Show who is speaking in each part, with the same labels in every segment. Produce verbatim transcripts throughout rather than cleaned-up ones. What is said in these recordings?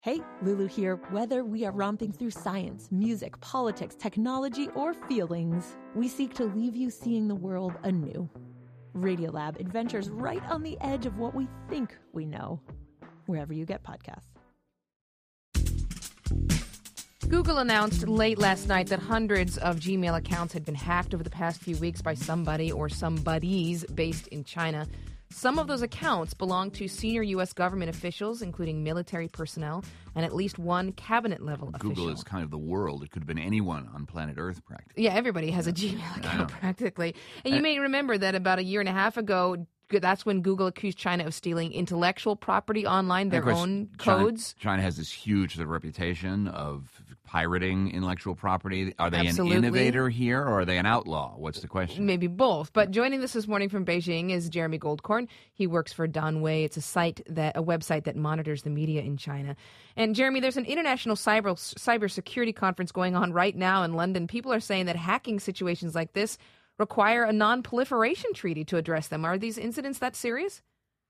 Speaker 1: Hey, Lulu here. Whether we are romping through science, music, politics, technology, or feelings, we seek to leave you seeing the world anew. Radiolab adventures right on the edge of what we think we know, wherever you get podcasts.
Speaker 2: Google announced late last night that hundreds of Gmail accounts had been hacked over the past few weeks by somebody or somebodies based in China. Some of those accounts belong to senior U S government officials, including military personnel, and at least one cabinet-level official.
Speaker 3: Google is kind of the world. It could have been anyone on planet Earth, practically.
Speaker 2: Yeah, everybody has a Gmail account, practically. And you may remember that about a year and a half ago, that's when Google accused China of stealing intellectual property online, their own codes.
Speaker 3: China, China has this huge sort of reputation of pirating intellectual property. Are they
Speaker 2: Absolutely.
Speaker 3: an innovator here, or are they an outlaw? What's the question?
Speaker 2: Maybe both. But joining us this morning from Beijing is Jeremy Goldkorn. He works for Danwei. It's a site that a website that monitors the media in China. And Jeremy, there's an international cyber cybersecurity conference going on right now in London. People are saying that hacking situations like this require a non-proliferation treaty to address them. Are these incidents that serious?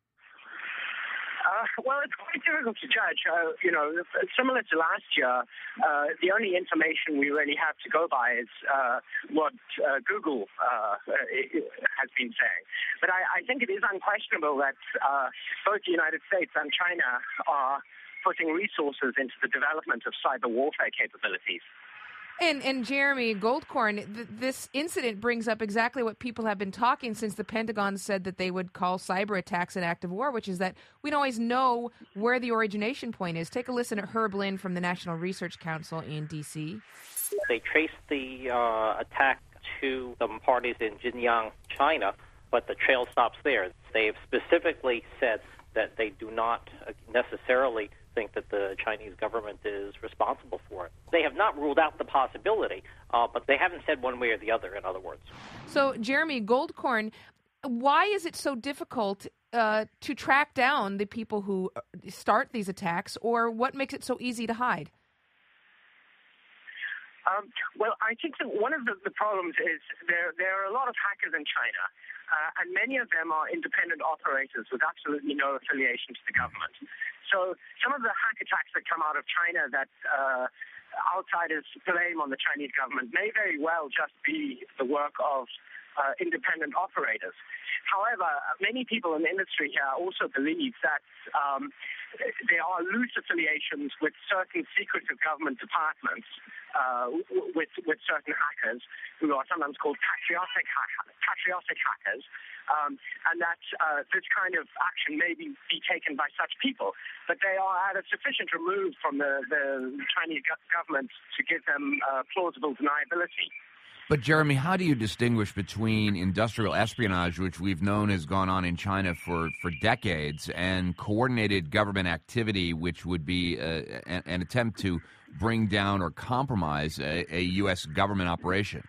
Speaker 4: Uh, well, it's quite difficult to judge. Uh, you know, similar to last year, uh, the only information we really have to go by is uh, what uh, Google uh, has been saying. But I, I think it is unquestionable that uh, both the United States and China are putting resources into the development of cyber warfare capabilities.
Speaker 2: And, and Jeremy Goldkorn, th- this incident brings up exactly what people have been talking since the Pentagon said that they would call cyber attacks an act of war, which is that we don't always know where the origination point is. Take a listen at Herb Lin from the National Research Council in D C.
Speaker 5: They traced the uh, attack to some parties in Xinjiang, China, but the trail stops there. They've specifically said that they do not necessarily think that the Chinese government is responsible for it. They have not ruled out the possibility, uh, but they haven't said one way or the other, in other words.
Speaker 2: So, Jeremy Goldkorn, why is it so difficult uh, to track down the people who start these attacks, or what makes it so easy to hide?
Speaker 4: Um, well, I think that one of the, the problems is there, there are a lot of hackers in China, uh, and many of them are independent operators with absolutely no affiliation to the government. So some of the hack attacks that come out of China that uh, outsiders blame on the Chinese government may very well just be the work of uh, independent operators. However, many people in the industry here also believe that um, there are loose affiliations with certain secretive government departments, uh, with with certain hackers who are sometimes called patriotic hack- patriotic hackers, um, and that uh, this kind of action may be, be taken by such people, but they are at a sufficient remove from the, the Chinese go- government to give them uh, plausible deniability.
Speaker 3: But, Jeremy, how do you distinguish between industrial espionage, which we've known has gone on in China for, for decades, and coordinated government activity, which would be uh, an, an attempt to bring down or compromise a, a U S government operation?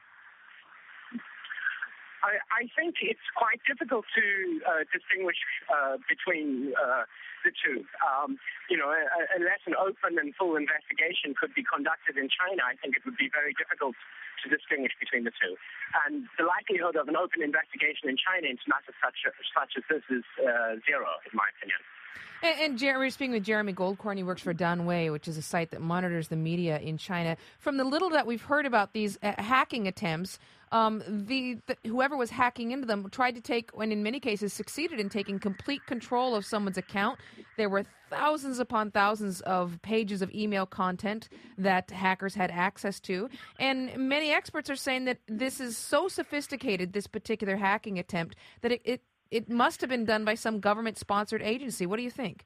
Speaker 4: I, I think it's quite difficult to uh, distinguish uh, between uh, the two. Um, you know, uh, unless an open and full investigation could be conducted in China, I think it would be very difficult to distinguish between the two. And the likelihood of an open investigation in China into matters such, such as this is uh, zero, in my opinion.
Speaker 2: And, and Jeremy, speaking with Jeremy Goldkorn, he works for Danwei, which is a site that monitors the media in China. From the little that we've heard about these uh, hacking attempts, um, the, the whoever was hacking into them tried to take, and in many cases succeeded in taking complete control of someone's account. There were thousands upon thousands of pages of email content that hackers had access to. And many experts are saying that this is so sophisticated, this particular hacking attempt, that it, it It must have been done by some government-sponsored agency. What do you think?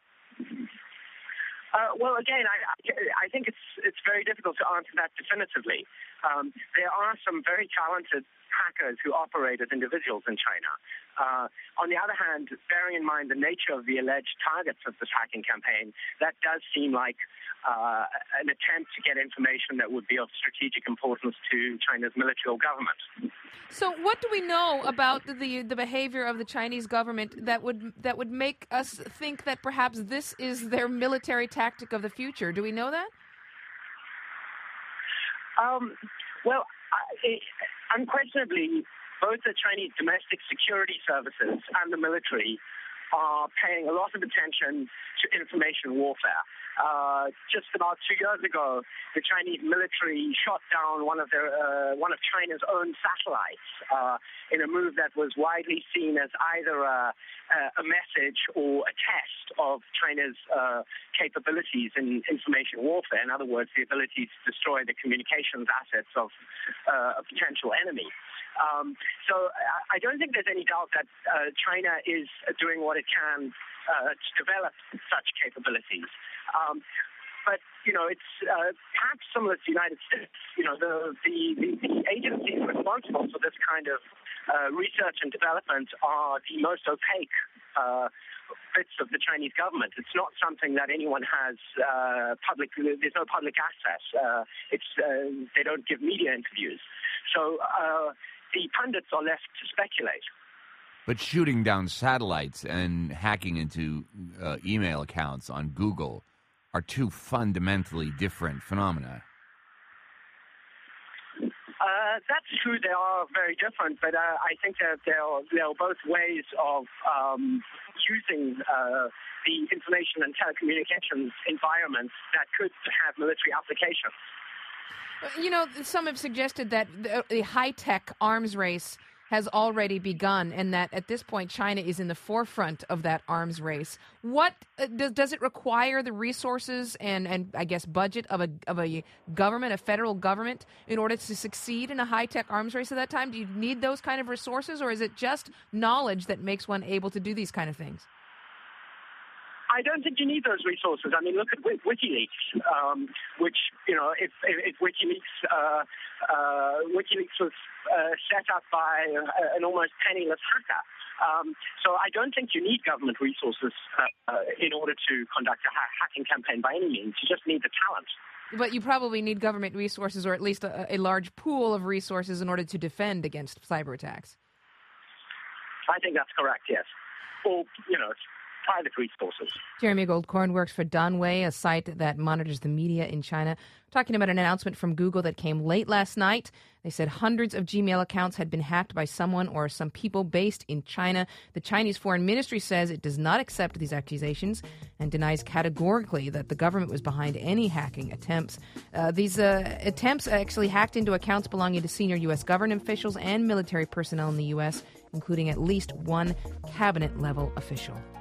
Speaker 4: Uh, well, again, I, I think it's it's very difficult to answer that definitively. Um, there are some very talented hackers who operate as individuals in China. Uh, on the other hand, bearing in mind the nature of the alleged targets of this hacking campaign, that does seem like uh, an attempt to get information that would be of strategic importance to China's military government.
Speaker 2: So what do we know about the the behavior of the Chinese government that would that would make us think that perhaps this is their military tactic of the future? Do we know that?
Speaker 4: Um, well, I, unquestionably, both the Chinese domestic security services and the military are paying a lot of attention to information warfare. Uh, just about two years ago, the Chinese military shot down one of their uh, one of China's own satellites uh, in a move that was widely seen as either a, a message or a test of China's uh, capabilities in information warfare. In other words, the ability to destroy the communications assets of uh, a potential enemy. Um, so I don't think there's any doubt that uh, China is doing what it can uh, to develop such capabilities. Um, but, you know, it's uh, perhaps similar to the United States. You know, the, the, the, the agencies responsible for this kind of uh, research and development are the most opaque uh, bits of the Chinese government. It's not something that anyone has uh, public, there's no public access. Uh, it's, uh, they don't give media interviews. So uh, the pundits are left to speculate.
Speaker 3: But shooting down satellites and hacking into uh, email accounts on Google are two fundamentally different phenomena.
Speaker 4: Uh, that's true. They are very different, but uh, I think that they're, they're both ways of um, using uh, the information and telecommunications environments that could have military applications.
Speaker 2: You know, some have suggested that the, the high-tech arms race has already begun, and that at this point China is in the forefront of that arms race. What uh, does does it require the resources and, and I guess budget of a of a government, a federal government, in order to succeed in a high tech arms race at that time? Do you need those kind of resources, or is it just knowledge that makes one able to do these kind of things?
Speaker 4: I don't think you need those resources. I mean, look at WikiLeaks, um, which, you know, if, if WikiLeaks uh, uh, WikiLeaks was uh, set up by uh, an almost penniless hacker. Um, so I don't think you need government resources uh, uh, in order to conduct a ha- hacking campaign by any means. You just need the talent.
Speaker 2: But you probably need government resources, or at least a, a large pool of resources, in order to defend against cyber attacks.
Speaker 4: I think that's correct, yes. Or, you know, private resources.
Speaker 2: Jeremy Goldkorn works for Danwei, a site that monitors the media in China. Talking about an announcement from Google that came late last night. They said hundreds of Gmail accounts had been hacked by someone or some people based in China. The Chinese Foreign Ministry says it does not accept these accusations and denies categorically that the government was behind any hacking attempts. Uh, these uh, attempts actually hacked into accounts belonging to senior U S government officials and military personnel in the U S, including at least one cabinet-level official.